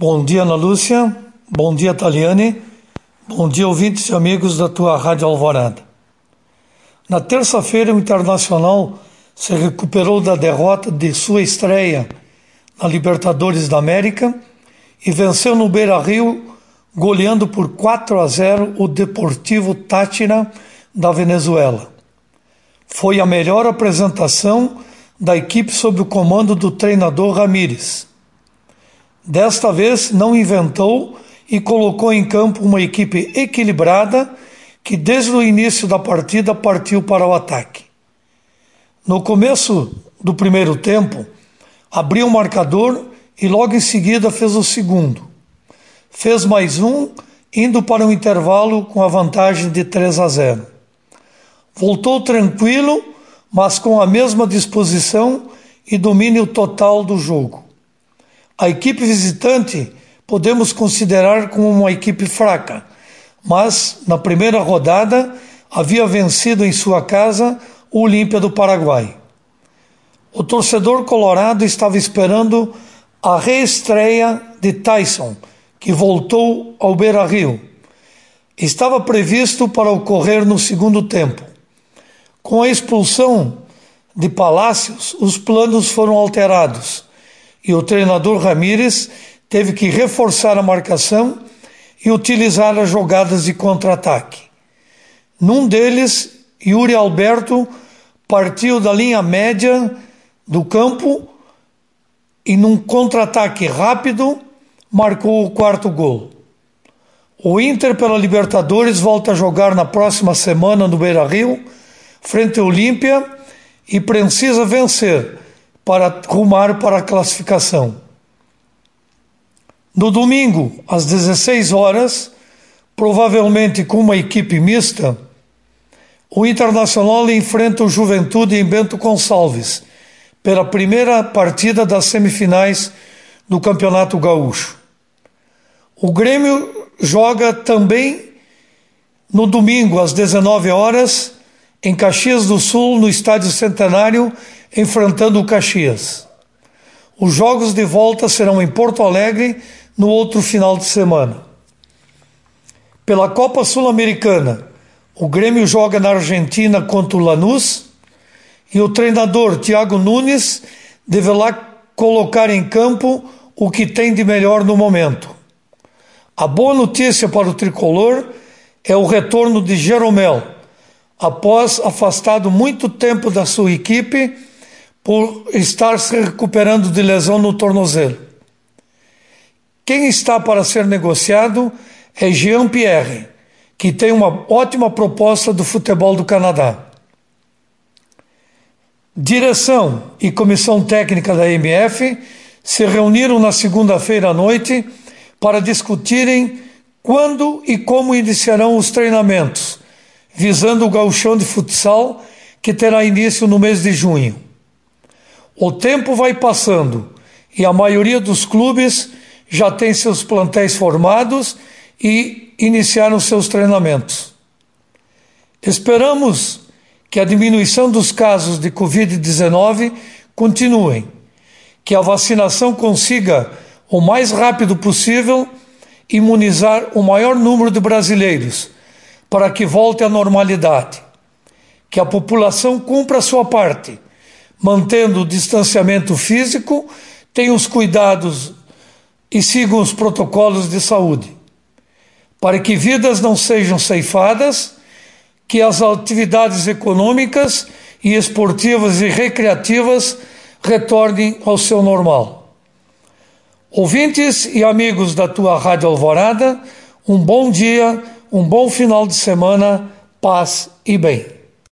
Bom dia, Ana Lúcia. Bom dia, Taliane. Bom dia, ouvintes e amigos da tua Rádio Alvorada. Na terça-feira, o Internacional se recuperou da derrota de sua estreia na Libertadores da América e venceu no Beira-Rio, goleando por 4-0 o Deportivo Táchira da Venezuela. Foi a melhor apresentação da equipe sob o comando do treinador Ramírez. Desta vez não inventou e colocou em campo uma equipe equilibrada que desde o início da partida partiu para o ataque. No começo do primeiro tempo, abriu o marcador e logo em seguida fez o segundo. Fez mais um, indo para o intervalo com a vantagem de 3-0. Voltou tranquilo, mas com a mesma disposição e domínio total do jogo. A equipe visitante podemos considerar como uma equipe fraca, mas na primeira rodada havia vencido em sua casa o Olímpia do Paraguai. O torcedor colorado estava esperando a reestreia de Tyson, que voltou ao Beira-Rio. Estava previsto para ocorrer no segundo tempo. Com a expulsão de Palácios, os planos foram alterados e o treinador Ramírez teve que reforçar a marcação e utilizar as jogadas de contra-ataque. Num deles, Yuri Alberto partiu da linha média do campo e num contra-ataque rápido marcou o quarto gol. O Inter pela Libertadores volta a jogar na próxima semana no Beira-Rio, frente ao Olímpia, e precisa vencer para rumar para a classificação. No domingo, às 16 horas, provavelmente com uma equipe mista, o Internacional enfrenta o Juventude em Bento Gonçalves, pela primeira partida das semifinais do Campeonato Gaúcho. O Grêmio joga também no domingo, às 19 horas, em Caxias do Sul, no Estádio Centenário, enfrentando o Caxias. Os jogos de volta serão em Porto Alegre no outro final de semana. Pela Copa Sul-Americana, o Grêmio joga na Argentina contra o Lanús e o treinador Thiago Nunes deve lá colocar em campo o que tem de melhor no momento. A boa notícia para o tricolor é o retorno de Jeromel, após afastado muito tempo da sua equipe por estar se recuperando de lesão no tornozelo. Quem está para ser negociado é Jean-Pierre, que tem uma ótima proposta do futebol do Canadá. Direção e comissão técnica da MF se reuniram na segunda-feira à noite para discutirem quando e como iniciarão os treinamentos, visando o gauchão de futsal que terá início no mês de junho. O tempo vai passando e a maioria dos clubes já tem seus plantéis formados e iniciaram seus treinamentos. Esperamos que a diminuição dos casos de Covid-19 continue, que a vacinação consiga, o mais rápido possível, imunizar o maior número de brasileiros, para que volte à normalidade, que a população cumpra a sua parte, mantendo o distanciamento físico, tenha os cuidados e sigam os protocolos de saúde, para que vidas não sejam ceifadas, que as atividades econômicas e esportivas e recreativas retornem ao seu normal. Ouvintes e amigos da tua Rádio Alvorada, um bom dia, um bom final de semana, paz e bem.